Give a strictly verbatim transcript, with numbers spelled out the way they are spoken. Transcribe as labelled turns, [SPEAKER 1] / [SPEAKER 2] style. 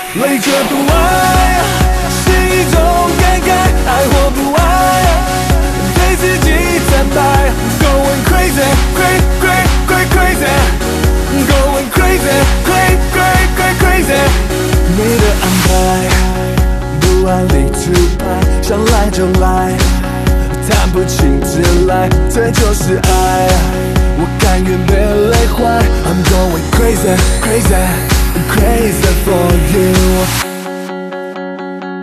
[SPEAKER 1] 累着不爱是一种感慨，爱或不爱，对自己坦白。Going crazy, crazy, crazy, crazy, going crazy, crazy, crazy, crazy。你的安排，不按理智拍，想来就来，谈不起自来，这就是爱。我甘愿被累坏 ，I'm going crazy, crazy, crazy for you。